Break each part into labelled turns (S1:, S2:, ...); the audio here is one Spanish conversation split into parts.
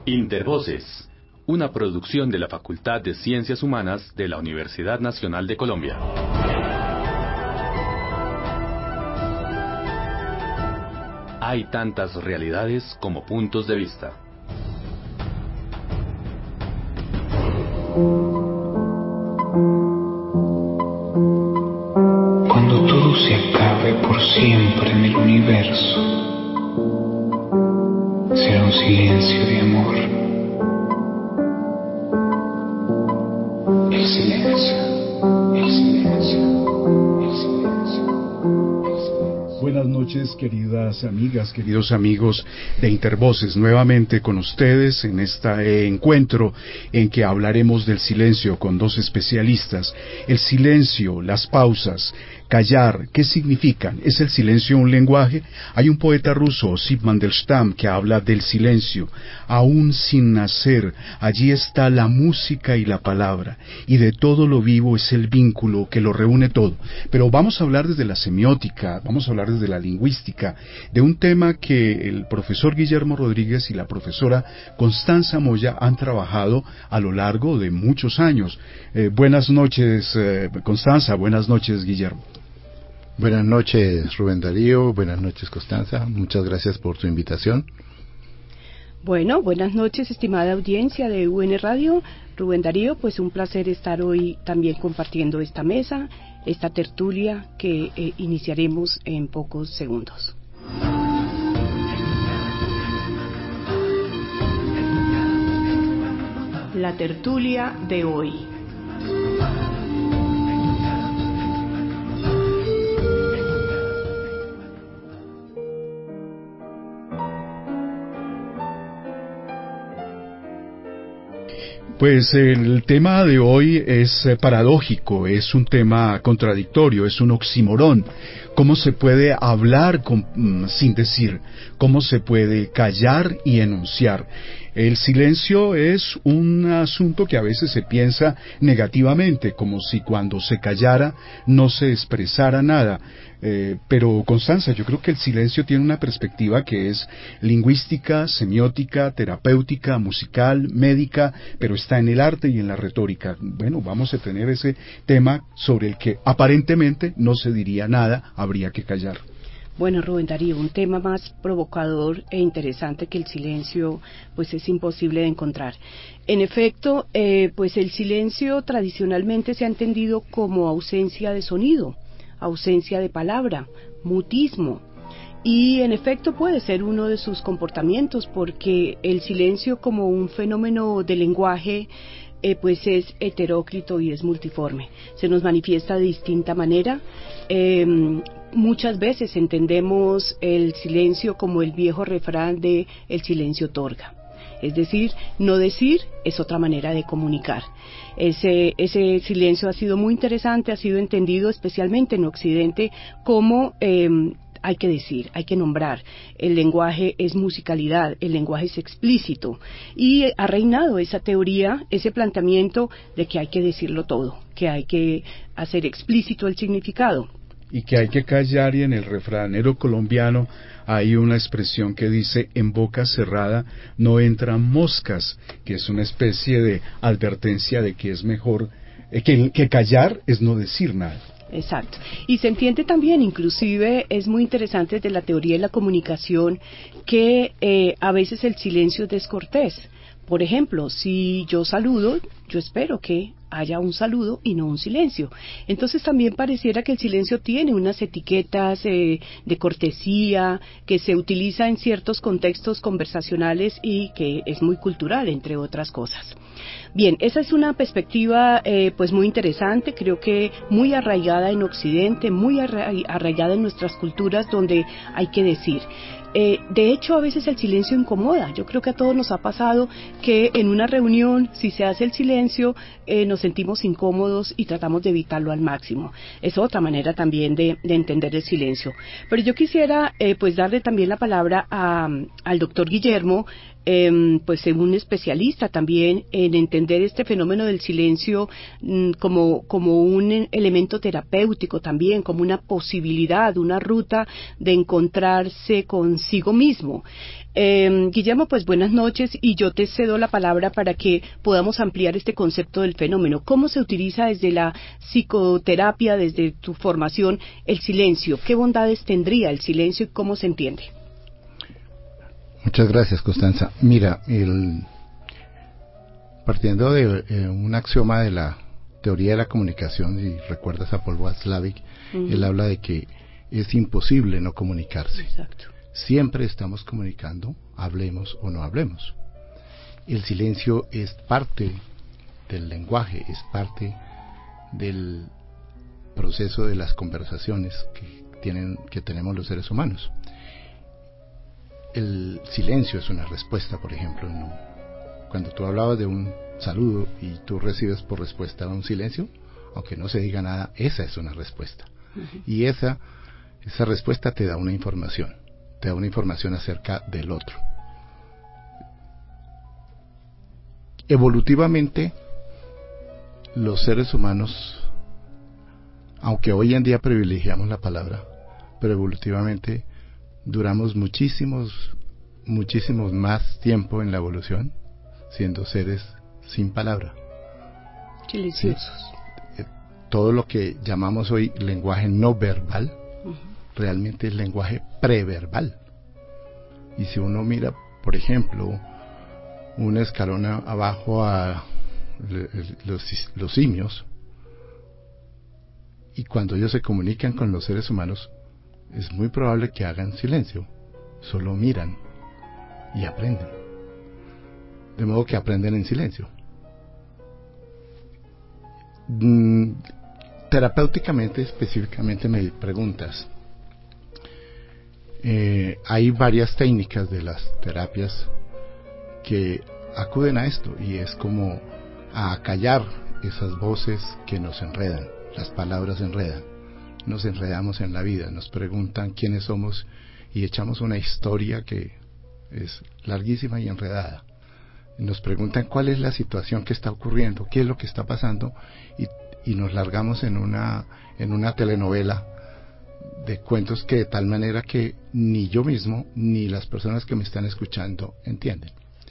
S1: Intervoces, una producción de la Facultad de Ciencias Humanas de la Universidad Nacional de Colombia. Hay tantas realidades como puntos de vista.
S2: Cuando todo se acabe por siempre en el universo, será un silencio de amor. El silencio, el silencio, el silencio.
S3: Buenas noches, queridas amigas, queridos amigos de Intervoces, nuevamente con ustedes en este encuentro en que hablaremos del silencio con dos especialistas. El silencio, las pausas, callar, ¿qué significan? ¿Es el silencio un lenguaje? Hay un poeta ruso, Osip Mandelstam, que habla del silencio. Aún sin nacer, allí está la música y la palabra, y de todo lo vivo es el vínculo que lo reúne todo. Pero vamos a hablar desde la semiótica, vamos a hablar desde la lingüística, de un tema que el profesor Guillermo Rodríguez y la profesora Constanza Moya han trabajado a lo largo de muchos años. Buenas noches, Constanza, buenas noches, Guillermo.
S4: Buenas noches, Rubén Darío, buenas noches, Constanza, muchas gracias por tu invitación.
S5: Bueno, buenas noches, estimada audiencia de UN Radio. Rubén Darío, pues un placer estar hoy también compartiendo esta mesa, esta tertulia que iniciaremos en pocos segundos. La tertulia de hoy.
S3: Pues el tema de hoy es paradójico, es un tema contradictorio, es un oxímoron. ¿Cómo se puede hablar sin decir? ¿Cómo se puede callar y enunciar? El silencio es un asunto que a veces se piensa negativamente, como si cuando se callara no se expresara nada. Pero Constanza, yo creo que el silencio tiene una perspectiva que es lingüística, semiótica, terapéutica, musical, médica, pero está en el arte y en la retórica. Bueno, vamos a tener ese tema sobre el que aparentemente no se diría nada, habría que callar.
S5: Bueno, Rubén Darío, un tema más provocador e interesante que el silencio, pues es imposible de encontrar. En efecto, pues el silencio tradicionalmente se ha entendido como ausencia de sonido, ausencia de palabra, mutismo. Y en efecto puede ser uno de sus comportamientos, porque el silencio como un fenómeno de lenguaje pues es heteróclito y es multiforme. Se nos manifiesta de distinta manera. Muchas veces entendemos el silencio como el viejo refrán de el silencio otorga. Es decir, no decir es otra manera de comunicar. Ese silencio ha sido muy interesante, ha sido entendido especialmente en Occidente como hay que decir, hay que nombrar. El lenguaje es musicalidad, el lenguaje es explícito. Y ha reinado esa teoría, ese planteamiento de que hay que decirlo todo, que hay que hacer explícito el significado.
S3: Y que hay que callar, y en el refranero colombiano hay una expresión que dice: en boca cerrada no entran moscas, que es una especie de advertencia de que es mejor, que callar es no decir nada.
S5: Exacto. Y se entiende también, inclusive es muy interesante desde la teoría de la comunicación, que a veces el silencio es descortés. Por ejemplo, si yo saludo, yo espero que haya un saludo y no un silencio. Entonces también pareciera que el silencio tiene unas etiquetas de cortesía que se utiliza en ciertos contextos conversacionales y que es muy cultural, entre otras cosas. Bien, esa es una perspectiva pues muy interesante, creo que muy arraigada en Occidente, muy arraigada en nuestras culturas, donde hay que decir. De hecho, a veces el silencio incomoda. Yo creo que a todos nos ha pasado que en una reunión, si se hace el silencio, nos sentimos incómodos y tratamos de evitarlo al máximo. Es otra manera también de entender el silencio. Pero yo quisiera pues darle también la palabra al doctor Guillermo, pues un especialista también en entender este fenómeno del silencio como un elemento terapéutico también, como una posibilidad, una ruta de encontrarse con consigo mismo. Guillermo, pues buenas noches y yo te cedo la palabra para que podamos ampliar este concepto del fenómeno. ¿Cómo se utiliza desde la psicoterapia, desde tu formación, el silencio? ¿Qué bondades tendría el silencio y cómo se entiende?
S4: Muchas gracias, Constanza. Mira, partiendo de un axioma de la teoría de la comunicación, si recuerdas a Paul Watzlawick, él habla de que es imposible no comunicarse.
S5: Exacto.
S4: Siempre estamos comunicando, hablemos o no hablemos. El silencio es parte del lenguaje, es parte del proceso de las conversaciones que tenemos los seres humanos. El silencio es una respuesta, por ejemplo, cuando tú hablabas de un saludo y tú recibes por respuesta un silencio, aunque no se diga nada, esa es una respuesta. Y esa respuesta te da una información acerca del otro. Evolutivamente, los seres humanos, aunque hoy en día privilegiamos la palabra, pero evolutivamente duramos muchísimos más tiempo en la evolución siendo seres sin palabra.
S5: Silenciosos.
S4: ¿Sí? Todo lo que llamamos hoy lenguaje no verbal realmente es lenguaje preverbal. Y si uno mira, por ejemplo, un escalón abajo a los simios, y cuando ellos se comunican con los seres humanos, es muy probable que hagan silencio, solo miran y aprenden. De modo que aprenden en silencio. Terapéuticamente, específicamente me preguntas, hay varias técnicas de las terapias que acuden a esto, y es como a acallar esas voces que nos enredan. Las palabras enredan, nos enredamos en la vida, nos preguntan quiénes somos y echamos una historia que es larguísima y enredada. Nos preguntan cuál es la situación que está ocurriendo, qué es lo que está pasando, y nos largamos en una telenovela de cuentos que de tal manera que ni yo mismo ni las personas que me están escuchando entienden.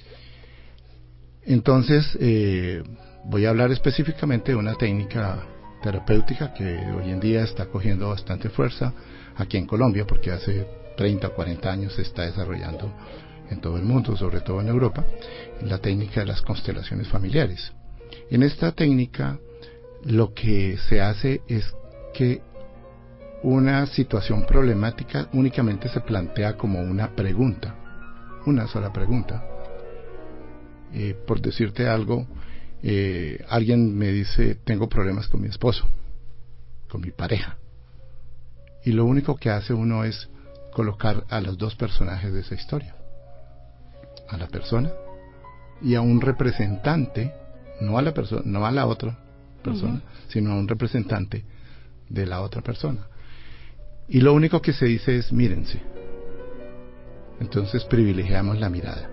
S4: Entonces voy a hablar específicamente de una técnica terapéutica que hoy en día está cogiendo bastante fuerza aquí en Colombia, porque hace 30 o 40 años se está desarrollando en todo el mundo, sobre todo en Europa, la técnica de las constelaciones familiares. En esta técnica lo que se hace es que una situación problemática únicamente se plantea como una pregunta, una sola pregunta. Por decirte algo, alguien me dice: tengo problemas con mi esposo, con mi pareja, y lo único que hace uno es colocar a los dos personajes de esa historia, a la persona y a un representante, no a la persona, no a la otra persona, sino a un representante de la otra persona, y lo único que se dice es: mírense. Entonces privilegiamos la mirada.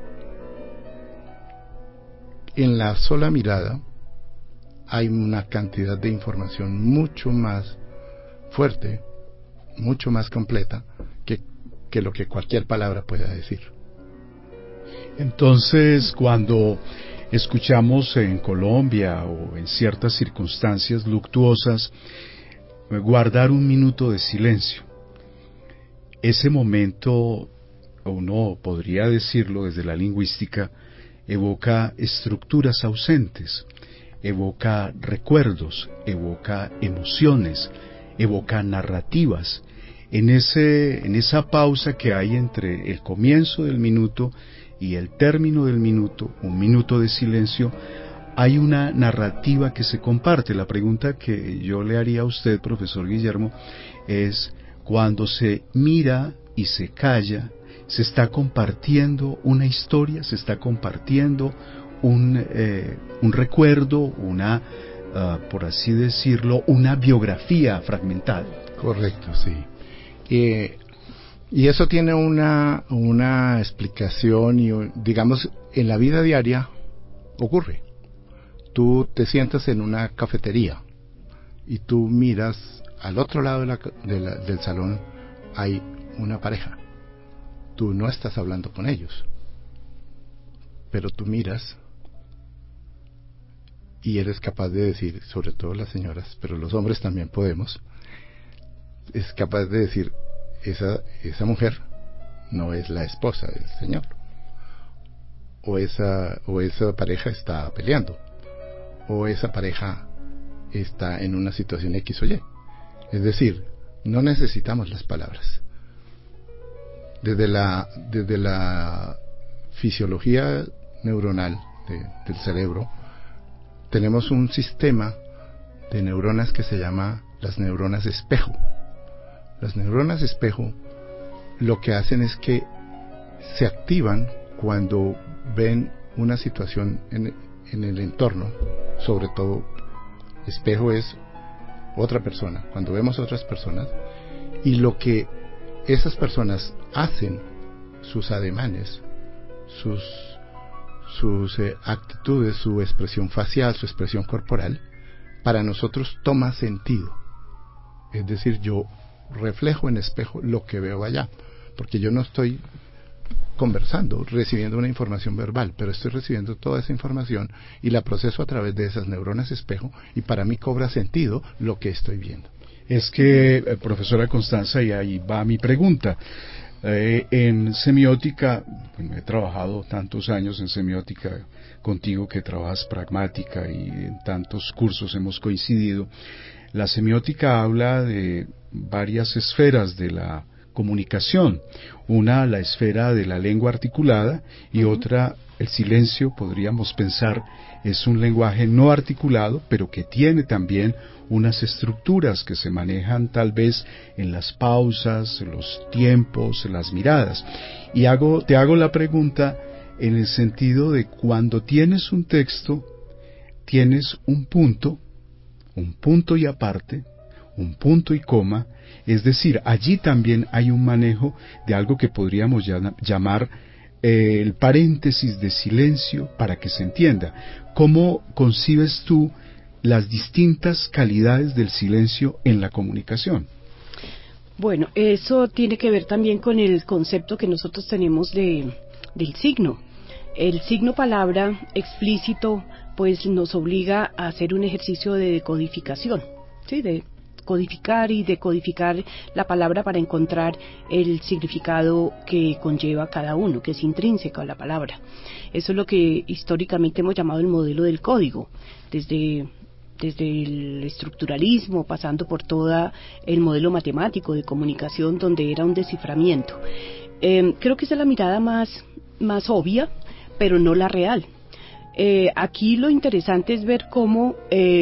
S4: En la sola mirada hay una cantidad de información mucho más fuerte, mucho más completa que lo que cualquier palabra pueda decir.
S3: Entonces, cuando escuchamos en Colombia o en ciertas circunstancias luctuosas, guardar un minuto de silencio, ese momento, uno podría decirlo desde la lingüística, evoca estructuras ausentes, evoca recuerdos, evoca emociones, evoca narrativas. En esa pausa que hay entre el comienzo del minuto y el término del minuto, un minuto de silencio, hay una narrativa que se comparte. La pregunta que yo le haría a usted, profesor Guillermo, es: cuando se mira y se calla, se está compartiendo una historia, se está compartiendo un recuerdo, por así decirlo, una biografía fragmentada.
S4: Correcto, sí. Y eso tiene una explicación, y digamos, en la vida diaria ocurre. Tú te sientas en una cafetería y tú miras al otro lado del salón, hay una pareja. tú no estás hablando con ellos, pero tú miras y eres capaz de decir, sobre todo las señoras, pero los hombres también podemos, es capaz de decir, esa mujer no es la esposa del Señor, o esa pareja está peleando, o esa pareja está en una situación X o Y. Es decir, no necesitamos las palabras. Desde la fisiología neuronal del cerebro, tenemos un sistema de neuronas que se llama las neuronas espejo. Las neuronas espejo lo que hacen es que se activan cuando ven una situación en el entorno, sobre todo espejo es otra persona, cuando vemos otras personas, y lo que esas personas hacen, sus ademanes, sus actitudes, su expresión facial, su expresión corporal, para nosotros toma sentido. Es decir, yo reflejo en espejo lo que veo allá, porque yo no estoy conversando, recibiendo una información verbal, pero estoy recibiendo toda esa información y la proceso a través de esas neuronas espejo, y para mí cobra sentido lo que estoy viendo.
S3: Es que, profesora Constanza, y ahí va mi pregunta. En semiótica, bueno, he trabajado tantos años en semiótica contigo, que trabajas pragmática, y en tantos cursos hemos coincidido. La semiótica habla de varias esferas de la comunicación. Una, la esfera de la lengua articulada, y otra, el silencio, podríamos pensar, es un lenguaje no articulado, pero que tiene también unas estructuras que se manejan tal vez en las pausas, en los tiempos, en las miradas. Y te hago la pregunta en el sentido de cuando tienes un texto, tienes un punto y aparte, un punto y coma, es decir, allí también hay un manejo de algo que podríamos llamar el paréntesis de silencio, para que se entienda. ¿Cómo concibes tú las distintas calidades del silencio en la comunicación?
S5: Bueno, eso tiene que ver también con el concepto que nosotros tenemos del signo. El signo palabra explícito pues nos obliga a hacer un ejercicio de decodificación, ¿sí? De codificar y decodificar la palabra para encontrar el significado que conlleva cada uno, que es intrínseco a la palabra. Eso es lo que históricamente hemos llamado el modelo del código, desde el estructuralismo, pasando por todo el modelo matemático de comunicación, donde era un desciframiento. Creo que esa es la mirada más obvia, pero no la real. Aquí lo interesante es ver cómo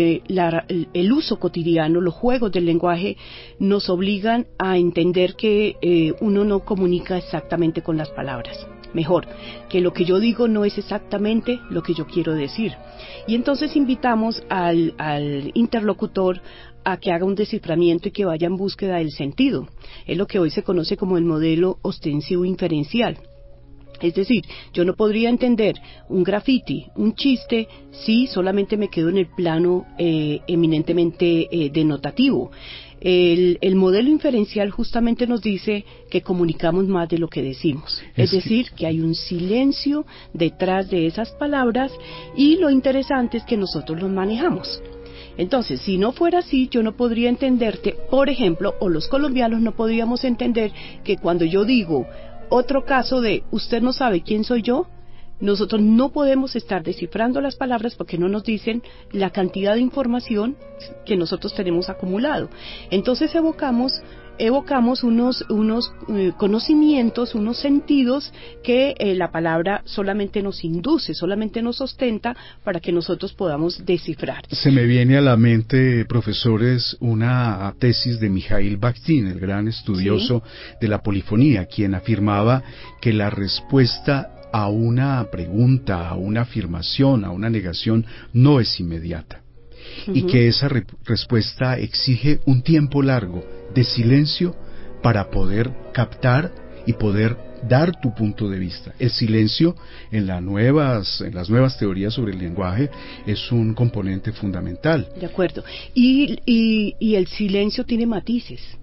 S5: el uso cotidiano, los juegos del lenguaje nos obligan a entender que uno no comunica exactamente con las palabras. Mejor, que lo que yo digo no es exactamente lo que yo quiero decir. Y entonces invitamos al interlocutor a que haga un desciframiento y que vaya en búsqueda del sentido. Es lo que hoy se conoce como el modelo ostensivo inferencial. Es decir, yo no podría entender un graffiti, un chiste, si solamente me quedo en el plano eminentemente denotativo. El modelo inferencial justamente nos dice que comunicamos más de lo que decimos. Es decir, que hay un silencio detrás de esas palabras, y lo interesante es que nosotros los manejamos. Entonces, si no fuera así, yo no podría entenderte, por ejemplo, o los colombianos no podríamos entender que cuando yo digo otro caso de usted no sabe quién soy yo, nosotros no podemos estar descifrando las palabras porque no nos dicen la cantidad de información que nosotros tenemos acumulado. Entonces evocamos unos conocimientos, unos sentidos que la palabra solamente nos induce, solamente nos ostenta para que nosotros podamos descifrar.
S3: Se me viene a la mente, profesores, una tesis de Mikhail Bakhtin, el gran estudioso de la polifonía, quien afirmaba que la respuesta a una pregunta, a una afirmación, a una negación, no es inmediata. Y que esa respuesta exige un tiempo largo de silencio para poder captar y poder dar tu punto de vista. El silencio en las nuevas teorías sobre el lenguaje es un componente fundamental.
S5: De acuerdo. Y el silencio tiene matices. O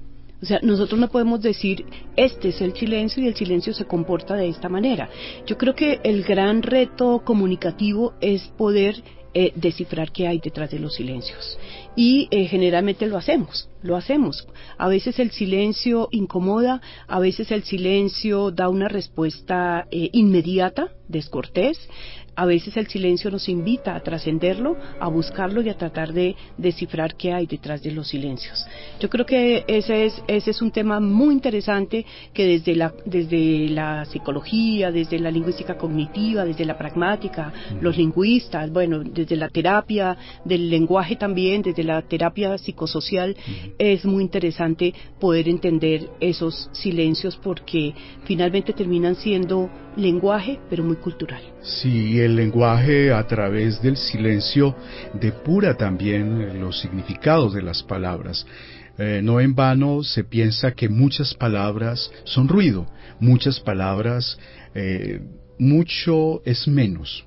S5: O sea, nosotros no podemos decir, este es el silencio y el silencio se comporta de esta manera. Yo creo que el gran reto comunicativo es poder descifrar qué hay detrás de los silencios. Y generalmente lo hacemos. A veces el silencio incomoda, a veces el silencio da una respuesta inmediata, descortés. A veces el silencio nos invita a trascenderlo, a buscarlo y a tratar de descifrar qué hay detrás de los silencios. Yo creo que ese es un tema muy interesante que desde la psicología, desde la lingüística cognitiva, desde la pragmática, los lingüistas, bueno, desde la terapia del lenguaje también, desde la terapia psicosocial, es muy interesante poder entender esos silencios porque finalmente terminan siendo lenguaje, pero muy cultural.
S3: Sí, el lenguaje a través del silencio depura también los significados de las palabras. No en vano se piensa que muchas palabras son ruido, muchas palabras, mucho es menos.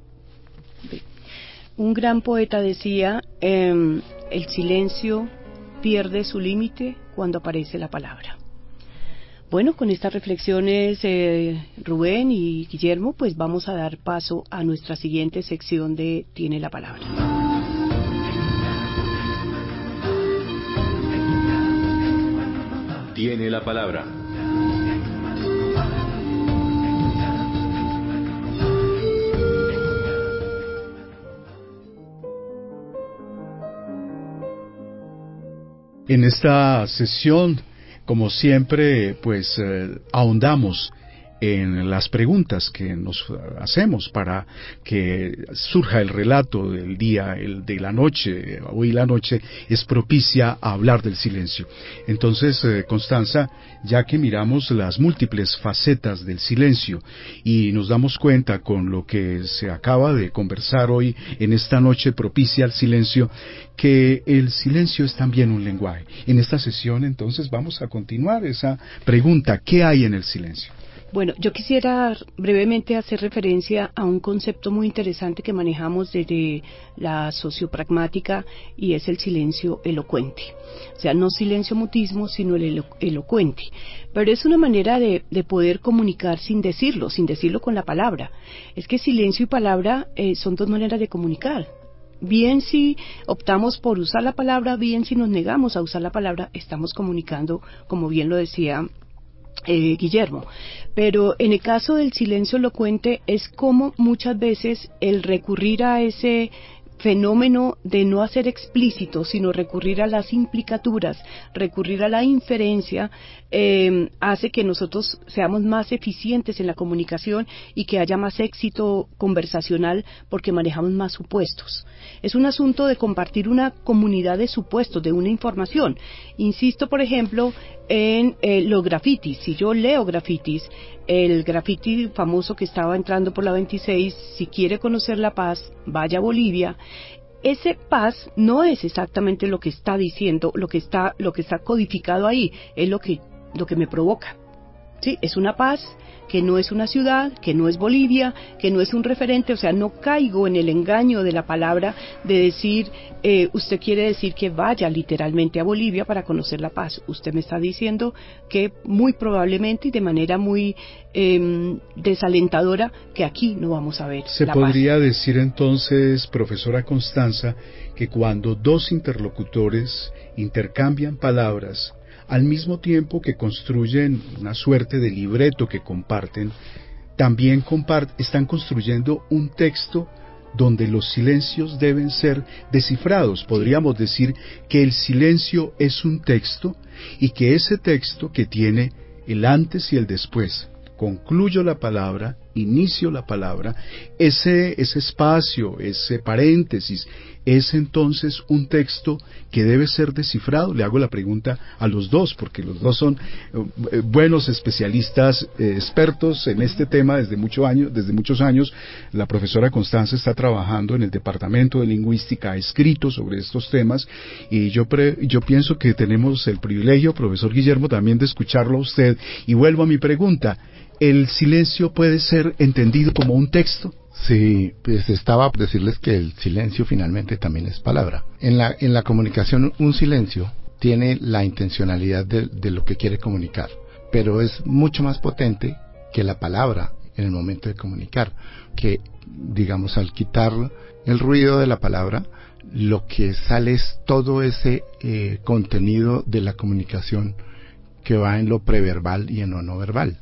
S5: Un gran poeta decía, el silencio pierde su límite cuando aparece la palabra. Bueno, con estas reflexiones, Rubén y Guillermo, pues vamos a dar paso a nuestra siguiente sección de Tiene la Palabra.
S1: Tiene la palabra.
S3: En esta sesión, como siempre, pues ahondamos en las preguntas que nos hacemos para que surja el relato del día, el de la noche. Hoy la noche es propicia a hablar del silencio. Entonces, Constanza, ya que miramos las múltiples facetas del silencio y nos damos cuenta con lo que se acaba de conversar hoy en esta noche propicia al silencio, que el silencio es también un lenguaje. En esta sesión, entonces, vamos a continuar esa pregunta: ¿qué hay en el silencio?
S5: Bueno, yo quisiera brevemente hacer referencia a un concepto muy interesante que manejamos desde la sociopragmática y es el silencio elocuente. O sea, no silencio mutismo, sino el elocuente. Pero es una manera de poder comunicar sin decirlo con la palabra. Es que silencio y palabra son dos maneras de comunicar. Bien si optamos por usar la palabra, bien si nos negamos a usar la palabra, estamos comunicando, como bien lo decía Guillermo. Pero en el caso del silencio elocuente es como muchas veces el recurrir a ese fenómeno de no hacer explícito, sino recurrir a las implicaturas, recurrir a la inferencia, hace que nosotros seamos más eficientes en la comunicación y que haya más éxito conversacional porque manejamos más supuestos. Es un asunto de compartir una comunidad de supuestos, de una información. Insisto, por ejemplo, en los grafitis. Si yo leo grafitis, el grafiti famoso que estaba entrando por la 26, si quiere conocer la paz, vaya a Bolivia. Ese paz no es exactamente lo que está diciendo, lo que está codificado ahí, es lo que me provoca. Sí, es una paz que no es una ciudad, que no es Bolivia, que no es un referente, o sea, no caigo en el engaño de la palabra de decir, usted quiere decir que vaya literalmente a Bolivia para conocer la paz. Usted me está diciendo que muy probablemente y de manera muy desalentadora que aquí no vamos a ver la paz.
S3: Se podría decir entonces, profesora Constanza, que cuando dos interlocutores intercambian palabras, al mismo tiempo que construyen una suerte de libreto que comparten, también están construyendo un texto donde los silencios deben ser descifrados. Podríamos decir que el silencio es un texto y que ese texto que tiene el antes y el después, concluyo la palabra, inicio la palabra, ese espacio, ese paréntesis, es entonces un texto que debe ser descifrado. Le hago la pregunta a los dos, porque los dos son buenos especialistas, expertos en este tema desde muchos años. La profesora Constanza está trabajando en el Departamento de Lingüística, ha escrito sobre estos temas, y yo pienso que tenemos el privilegio, profesor Guillermo, también de escucharlo a usted. Y vuelvo a mi pregunta: ¿el silencio puede ser entendido como un texto?
S4: Sí, pues estaba por decirles que el silencio finalmente también es palabra. En la comunicación, un silencio tiene la intencionalidad de lo que quiere comunicar, pero es mucho más potente que la palabra en el momento de comunicar, que digamos al quitar el ruido de la palabra, lo que sale es todo ese contenido de la comunicación que va en lo preverbal y en lo no verbal.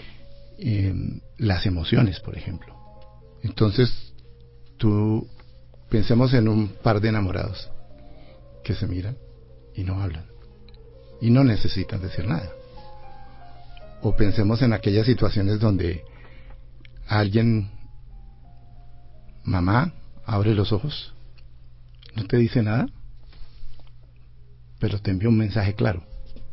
S4: Las emociones, por ejemplo. Entonces, pensemos en un par de enamorados que se miran y no hablan y no necesitan decir nada. O pensemos en aquellas situaciones donde alguien, mamá, abre los ojos, no te dice nada, pero te envía un mensaje claro.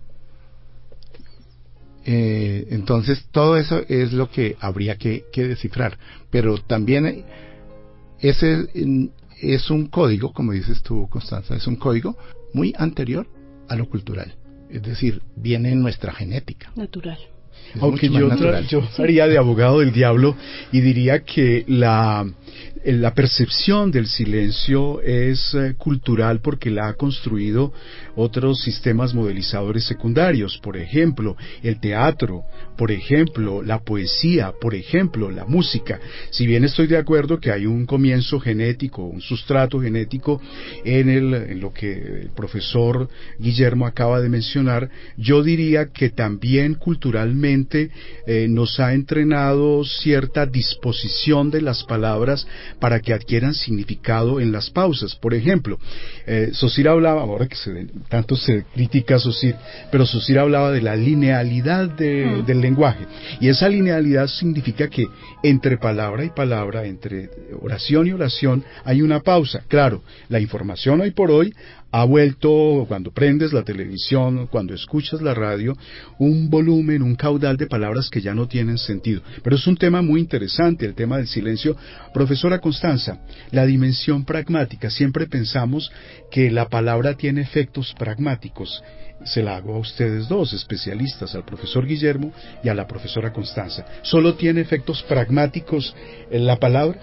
S4: Entonces todo eso es lo que habría que descifrar, pero también ese es un código, como dices tú, Constanza, es un código muy anterior a lo cultural, es decir, viene en nuestra genética
S5: natural.
S3: Aunque yo haría de abogado del diablo y diría que la percepción del silencio es cultural porque la ha construido otros sistemas modelizadores secundarios, por ejemplo, el teatro, por ejemplo, la poesía, por ejemplo, la música. Si bien estoy de acuerdo que hay un comienzo genético, un sustrato genético en lo que el profesor Guillermo acaba de mencionar, yo diría que también culturalmente nos ha entrenado cierta disposición de las palabras para que adquieran significado en las pausas. Por ejemplo, Saussure hablaba, ahora que tanto se critica a Saussure, pero Saussure hablaba de la linealidad del lenguaje, y esa linealidad significa que entre palabra y palabra, entre oración y oración, hay una pausa. Claro, la información hoy por hoy ha vuelto, cuando prendes la televisión, cuando escuchas la radio, un volumen, un caudal de palabras que ya no tienen sentido. Pero es un tema muy interesante, el tema del silencio. Profesora Constanza, la dimensión pragmática, siempre pensamos que la palabra tiene efectos pragmáticos. Se la hago a ustedes dos, especialistas, al profesor Guillermo y a la profesora Constanza. ¿Solo tiene efectos pragmáticos en la palabra?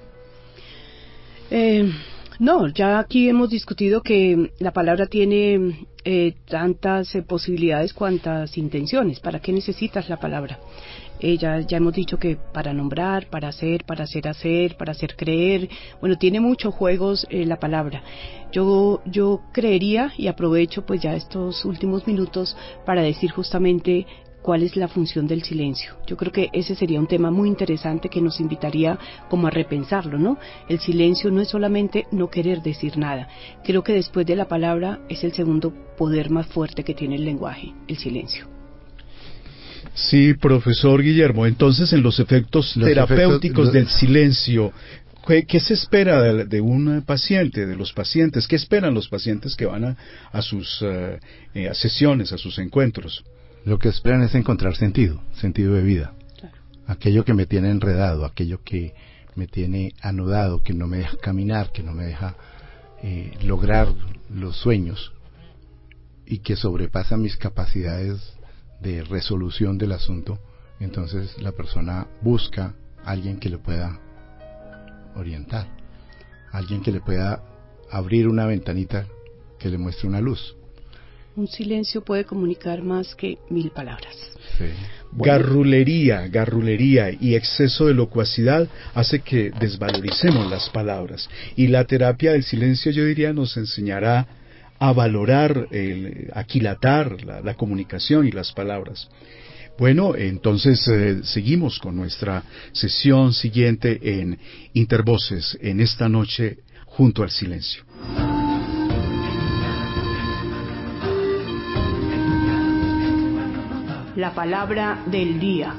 S5: No, ya aquí hemos discutido que la palabra tiene tantas posibilidades cuantas intenciones. ¿Para qué necesitas la palabra? Ya hemos dicho que para nombrar, para hacer hacer, para hacer creer. Bueno, tiene muchos juegos la palabra. Yo creería, y aprovecho pues ya estos últimos minutos para decir justamente cuál es la función del silencio. Yo creo que ese sería un tema muy interesante que nos invitaría como a repensarlo, ¿no? El silencio no es solamente no querer decir nada. Creo que después de la palabra es el segundo poder más fuerte que tiene el lenguaje, el silencio.
S3: Sí, profesor Guillermo, entonces en los efectos terapéuticos del silencio, ¿qué se espera de un paciente, de los pacientes? ¿Qué esperan los pacientes que van a sus a sesiones, a sus encuentros?
S4: Lo que esperan es encontrar sentido de vida. Claro. Aquello que me tiene enredado, aquello que me tiene anudado, que no me deja caminar, que no me deja lograr los sueños y que sobrepasa mis capacidades de resolución del asunto. Entonces la persona busca a alguien que le pueda orientar, alguien que le pueda abrir una ventanita que le muestre una luz.
S5: Un silencio puede comunicar más que 1000 palabras.
S4: Sí.
S3: Bueno. Garrulería y exceso de locuacidad hace que desvaloricemos las palabras. Y la terapia del silencio, yo diría, nos enseñará a valorar, aquilatar la comunicación y las palabras. Bueno, entonces seguimos con nuestra sesión siguiente en Intervoces, en esta noche junto al silencio.
S5: La palabra del día.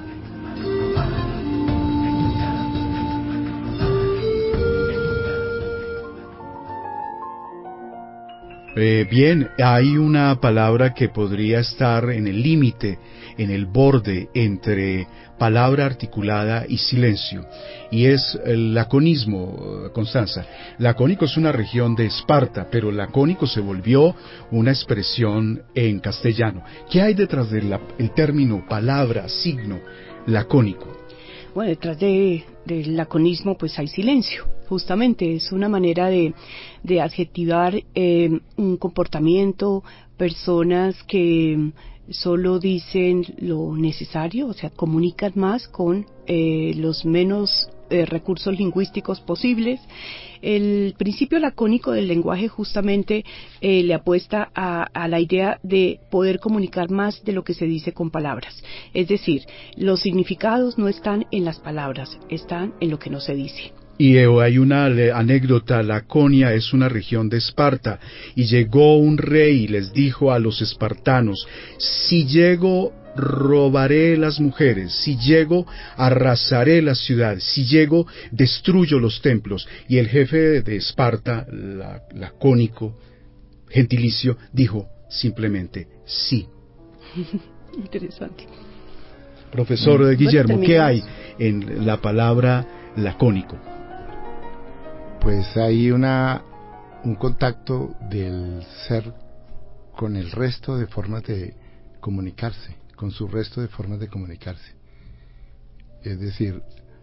S3: Bien, hay una palabra que podría estar en el límite, en el borde entre palabra articulada y silencio, y es el laconismo, Constanza. Lacónico es una región de Esparta, pero lacónico se volvió una expresión en castellano. ¿Qué hay detrás del término, palabra, signo, lacónico?
S5: Bueno, detrás del laconismo pues hay silencio. Justamente es una manera de adjetivar un comportamiento, personas que solo dicen lo necesario, o sea, comunican más con los menos recursos lingüísticos posibles. El principio lacónico del lenguaje justamente le apuesta a la idea de poder comunicar más de lo que se dice con palabras. Es decir, los significados no están en las palabras, están en lo que no se dice.
S3: Y hay una anécdota: Laconia es una región de Esparta, y llegó un rey y les dijo a los espartanos: si llego, robaré las mujeres; si llego, arrasaré las ciudades; si llego, destruyo los templos. Y el jefe de Esparta, lacónico, gentilicio, dijo simplemente sí.
S5: Interesante.
S3: Profesor Guillermo, ¿qué hay en la palabra lacónico?
S4: Pues hay un contacto del ser con el resto de formas de comunicarse, con su resto de formas de comunicarse. Es decir,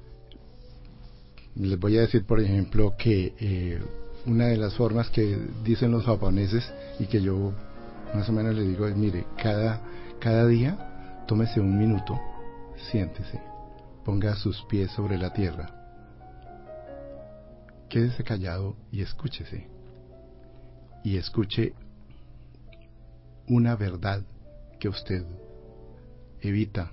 S4: les voy a decir, por ejemplo, que una de las formas que dicen los japoneses y que yo más o menos les digo es: mire, cada día tómese un minuto, siéntese, ponga sus pies sobre la tierra, quédese callado y escúchese. Y escuche una verdad que usted evita.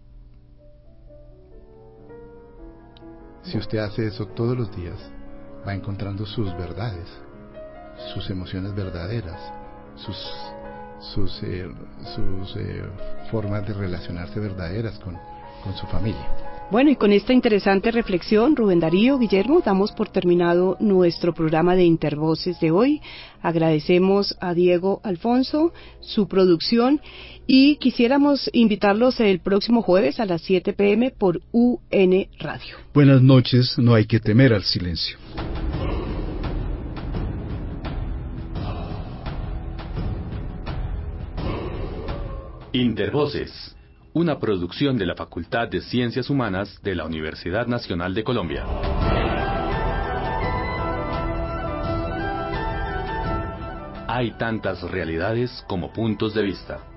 S4: Si usted hace eso todos los días, va encontrando sus verdades, sus emociones verdaderas, sus formas de relacionarse verdaderas con su familia.
S5: Bueno, y con esta interesante reflexión, Rubén Darío, Guillermo, damos por terminado nuestro programa de Intervoces de hoy. Agradecemos a Diego Alfonso su producción y quisiéramos invitarlos el próximo jueves a las 7 p.m. por UN Radio.
S3: Buenas noches, no hay que temer al silencio.
S1: Intervoces, una producción de la Facultad de Ciencias Humanas de la Universidad Nacional de Colombia. Hay tantas realidades como puntos de vista.